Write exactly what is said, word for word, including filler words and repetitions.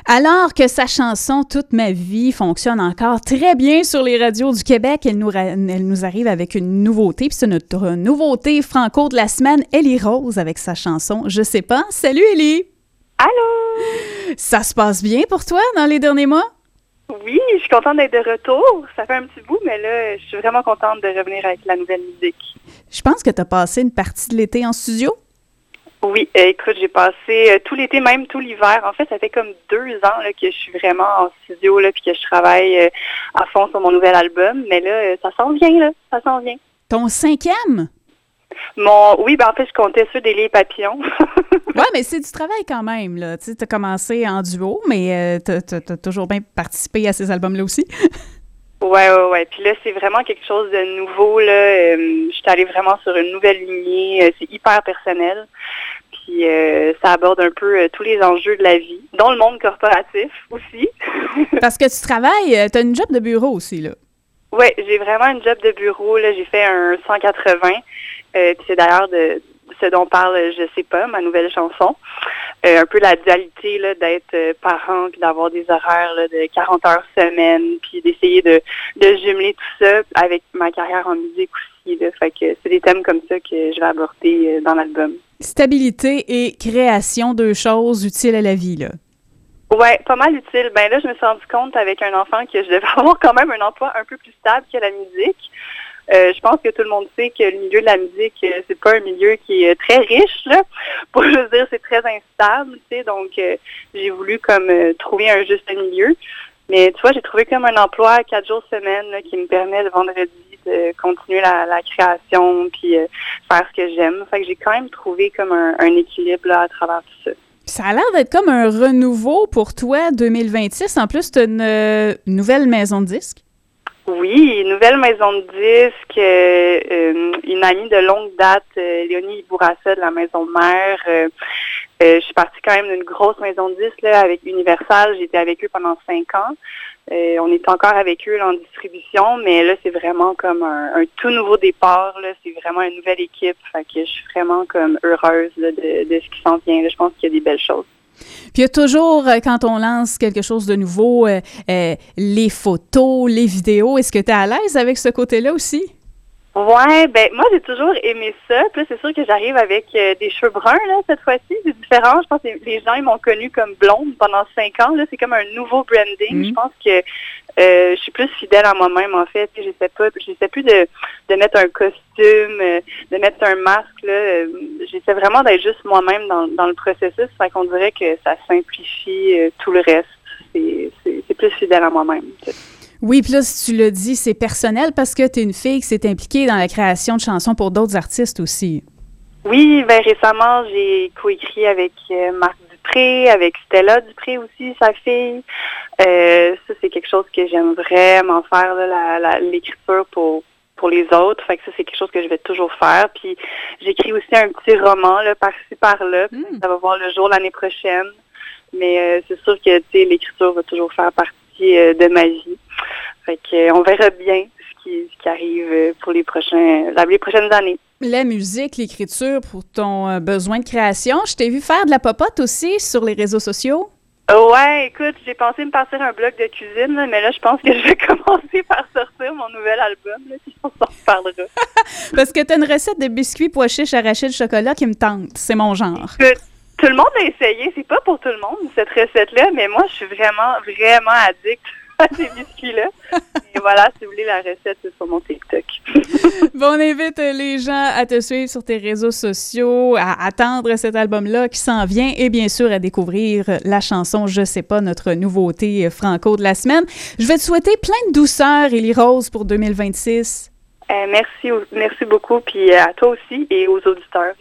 Alors que sa chanson « Toute ma vie » fonctionne encore très bien sur les radios du Québec, elle nous, ra- elle nous arrive avec une nouveauté, puis c'est notre nouveauté franco de la semaine, Ellie Rose avec sa chanson « Je sais pas ». Salut Ellie! Allô! Ça se passe bien pour toi dans les derniers mois? Oui, je suis contente d'être de retour. Ça fait un petit bout, mais là, je suis vraiment contente de revenir avec la nouvelle musique. Je pense que tu as passé une partie de l'été en studio? Oui, euh, écoute, j'ai passé euh, tout l'été, même tout l'hiver. En fait, ça fait comme deux ans là, que je suis vraiment en studio là, puis que je travaille euh, à fond sur mon nouvel album. Mais là, euh, ça s'en vient, là. Ça s'en vient. Ton cinquième? Mon, oui, ben en fait, je comptais sur des lits papillons. Ouais, mais c'est du travail quand même, là. Tu sais, t'as commencé en duo, mais euh, t'as, t'as, t'as toujours bien participé à ces albums-là aussi. Ouais, ouais, ouais. Puis là, c'est vraiment quelque chose de nouveau, là. Euh, je suis allée vraiment sur une nouvelle lignée. Euh, c'est hyper personnel. Puis euh, ça aborde un peu euh, tous les enjeux de la vie, dont le monde corporatif aussi. Parce que tu travailles, euh, t'as une job de bureau aussi, là. Oui, j'ai vraiment une job de bureau. Là, j'ai fait un cent quatre-vingts. Euh, puis c'est d'ailleurs de ce dont parle Je sais pas, ma nouvelle chanson. Euh, un peu la dualité là, d'être euh, parent, puis d'avoir des horaires là, de quarante heures semaine, puis d'essayer de, de jumeler tout ça avec ma carrière en musique aussi. Là. Fait que c'est des thèmes comme ça que je vais aborder euh, dans l'album. Stabilité et création, deux choses utiles à la vie, là. Ouais, pas mal utile. Ben là, je me suis rendu compte avec un enfant que je devais avoir quand même un emploi un peu plus stable que la musique. Euh, je pense que tout le monde sait que le milieu de la musique, euh, c'est pas un milieu qui est très riche, là. Pour juste dire, c'est très instable, tu sais. Donc, euh, j'ai voulu comme euh, trouver un juste milieu. Mais tu vois, j'ai trouvé comme un emploi quatre jours semaine là, qui me permet le vendredi de continuer la, la création puis euh, faire ce que j'aime. Fait que j'ai quand même trouvé comme un, un équilibre là, à travers tout ça. Ça a l'air d'être comme un renouveau pour toi deux mille vingt-six. En plus, tu as une euh, nouvelle maison de disques. Oui, une nouvelle maison de disques, euh, euh, une amie de longue date, euh, Léonie Bourassa de la Maison Mère. Euh, euh, je suis partie quand même d'une grosse maison de disques là, avec Universal. J'étais avec eux pendant cinq ans. Euh, on est encore avec eux là, en distribution, mais là, c'est vraiment comme un, un tout nouveau départ. Là. C'est vraiment une nouvelle équipe. Fait que je suis vraiment comme heureuse là, de, de ce qui s'en vient. Là. Je pense qu'il y a des belles choses. Puis il y a toujours, euh, quand on lance quelque chose de nouveau, euh, euh, les photos, les vidéos. Est-ce que tu es à l'aise avec ce côté-là aussi? Ouais, ben moi j'ai toujours aimé ça. Puis là, c'est sûr que j'arrive avec euh, des cheveux bruns là cette fois-ci. C'est différent. Je pense que les gens ils m'ont connue comme blonde pendant cinq ans. Là, c'est comme un nouveau branding. Mm-hmm. Je pense que euh, je suis plus fidèle à moi-même en fait. J'essaie pas, j'essaie plus de, de mettre un costume, euh, de mettre un masque. Là. Euh, j'essaie vraiment d'être juste moi-même dans, dans le processus. Fait qu'on dirait que ça simplifie euh, tout le reste. C'est, c'est, c'est plus fidèle à moi-même. Tu sais. Oui, puis là, si tu l'as dit, c'est personnel parce que tu es une fille qui s'est impliquée dans la création de chansons pour d'autres artistes aussi. Oui, ben récemment, j'ai coécrit avec euh, Marc Dupré, avec Stella Dupré aussi, sa fille. Euh, ça, c'est quelque chose que j'aime vraiment faire, là, la, la, l'écriture pour pour les autres. Fait que ça, c'est quelque chose que je vais toujours faire. Puis j'écris aussi un petit roman, là, par-ci, par-là. Mm. Ça va voir le jour l'année prochaine. Mais euh, c'est sûr que, tu sais, l'écriture va toujours faire partie euh, de ma vie. Fait que, euh, on verra bien ce qui, ce qui arrive pour les prochains, les prochaines années. La musique, l'écriture pour ton euh, besoin de création. Je t'ai vu faire de la popote aussi sur les réseaux sociaux. Ouais, écoute, j'ai pensé me partir un blog de cuisine, là, mais là, je pense que je vais commencer par sortir mon nouvel album, là, puis on s'en reparlera. Parce que t'as une recette de biscuits pois chiches arachide chocolat qui me tente. C'est mon genre. Écoute, tout le monde a essayé. C'est pas pour tout le monde, cette recette-là, mais moi, je suis vraiment, vraiment addict à ces biscuits-là. Et voilà, si vous voulez la recette, c'est sur mon TikTok. Bon, on invite les gens à te suivre sur tes réseaux sociaux, à attendre cet album-là qui s'en vient et bien sûr à découvrir la chanson Je sais pas, notre nouveauté franco de la semaine. Je vais te souhaiter plein de douceur, Ellie Rose, pour deux mille vingt-six. Euh, merci, merci beaucoup, puis à toi aussi et aux auditeurs.